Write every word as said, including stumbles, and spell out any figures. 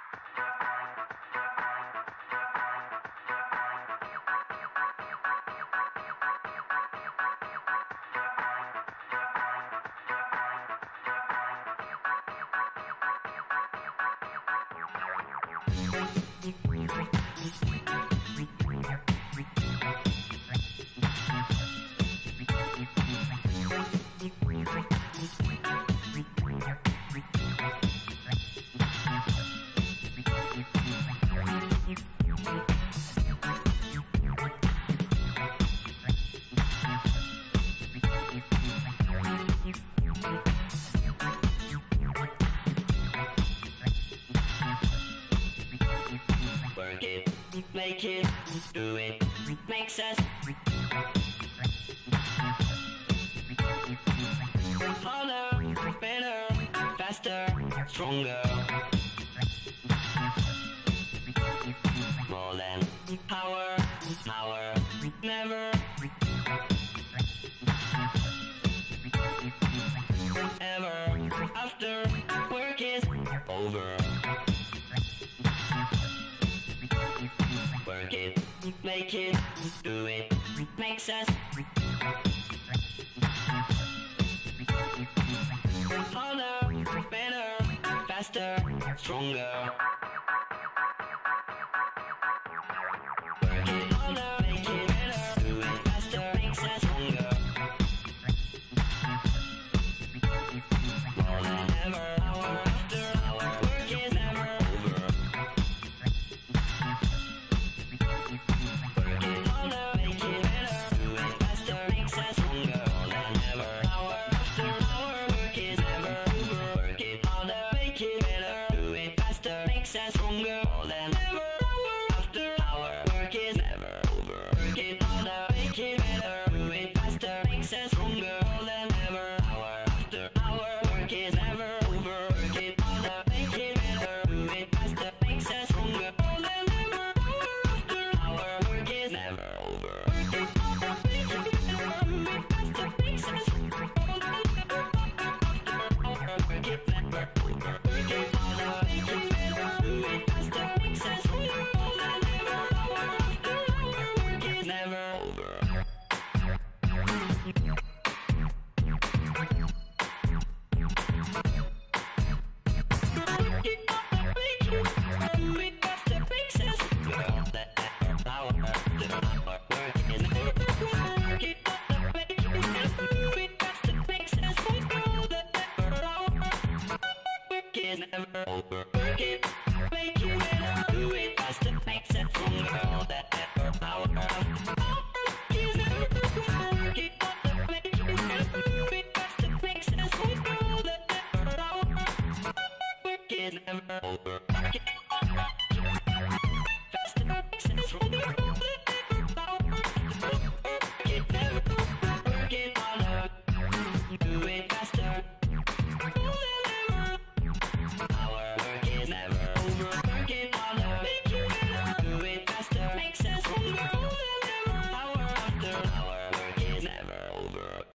Work it, make it, do it, makes us harder, better, faster, stronger. More than power, power, never ever after work is over. Work it, make it, do it, makes us harder, better, faster, stronger. Work it harder, make it better, do it faster, makes us stronger. More than ever, hour after hour, work is never over. Work it harder, make it better, do it faster, makes us stronger. More than ever, hour after hour, work is never over. Work it harder, make it better, do it faster, makes us stronger. More than ever, hour after hour, work is never over. Work it harder, make it better, do it faster, makes us stronger. More than ever, hour after hour, work is never over. Work it harder, make it better, do it faster, makes us stronger. More than ever, hour after hour, work is never over. Work it harder, make it better, do it faster, makes us stronger. More than ever, hour after hour, work is never over. Work it harder, make it better, do it faster, makes us stronger. More than ever, hour after hour, work is never over. Never over. Work it, make it better, do it faster, makes it stronger. All that ever power is never over. Work it, make it better, do it faster, makes it stronger. All that ever power, work is never over. Work it.